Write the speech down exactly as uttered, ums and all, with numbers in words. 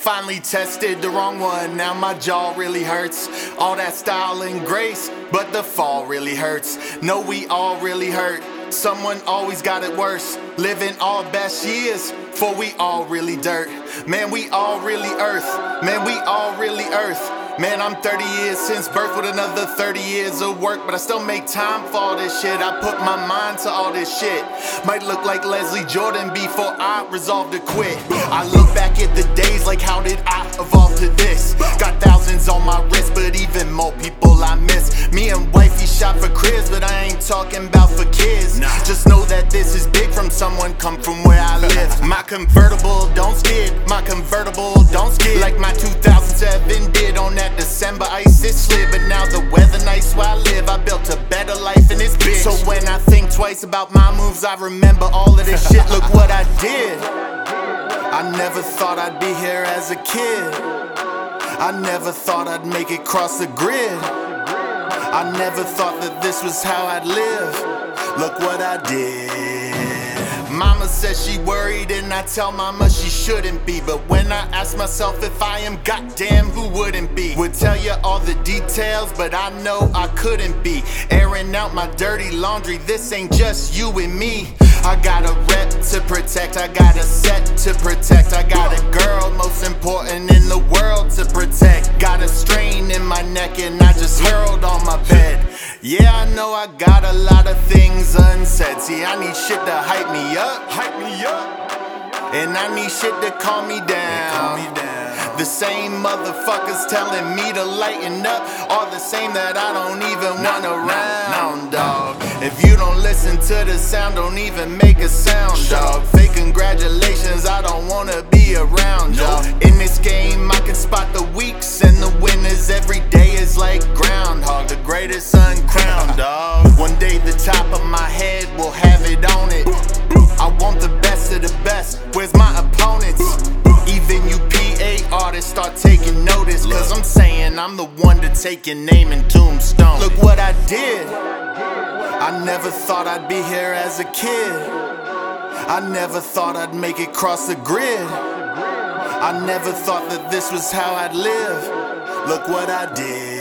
finally tested the wrong one. Now my jaw really hurts. All that style and grace, but the fall really hurts. No, we all really hurt. Someone always got it worse. Living our best years, for we all really dirt. Man, we all really earth. Man, we all really earth. Man, I'm thirty years since birth with another thirty years of work, but I still make time for all this shit. I put my mind to all this shit. Might look like Leslie Jordan before I resolve to quit. I look back at the days like, how did I evolve to this? Got thousands on my wrist, but even more people I miss. Me and wifey shot for cribs, but I ain't talking about for kids. Nah. Just know that this is big from someone come from where I live. My convertible don't skid, my convertible don't skid like my two thousand seven did on that December ice it slid. But now the weather nice where I live, I built a better life in this bitch. So when I think twice about my moves, I remember all of this shit. Look what I did. I never thought I'd be here as a kid. I never thought I'd make it cross the grid. I never thought that this was how I'd live. Look what I did. Mama says she worried and I tell mama she shouldn't be. But when I ask myself if I am, goddamn, who wouldn't be? Would tell you all the details, but I know I couldn't be. Airing out my dirty laundry, this ain't just you and me. I got a rep to protect, I got a set to protect. I got a girl, most important in the world, to protect. Got a strain in my neck and I just hurled on my bed. Yeah, I know I got a lot of things unsaid. See, I need shit to hype me up, hype me up. And I need shit to calm me down, calm me down. The same motherfuckers telling me to lighten up are the same that I don't even want around, dog. If you don't listen to the sound, don't even make a sound, dog. Fake congratulations, I don't wanna be around, dog. In this game, I can spot the weaks and the winners. Every day is like Groundhog, the greatest uncrowned, dog. One day the top of my head will have it on it. I want the best of the best, where's my opponents? Even you P A artists start taking notice, cause I'm saying I'm the one to take your name and tombstone. Look what I did. I never thought I'd be here as a kid. I never thought I'd make it cross the grid. I never thought that this was how I'd live. Look what I did.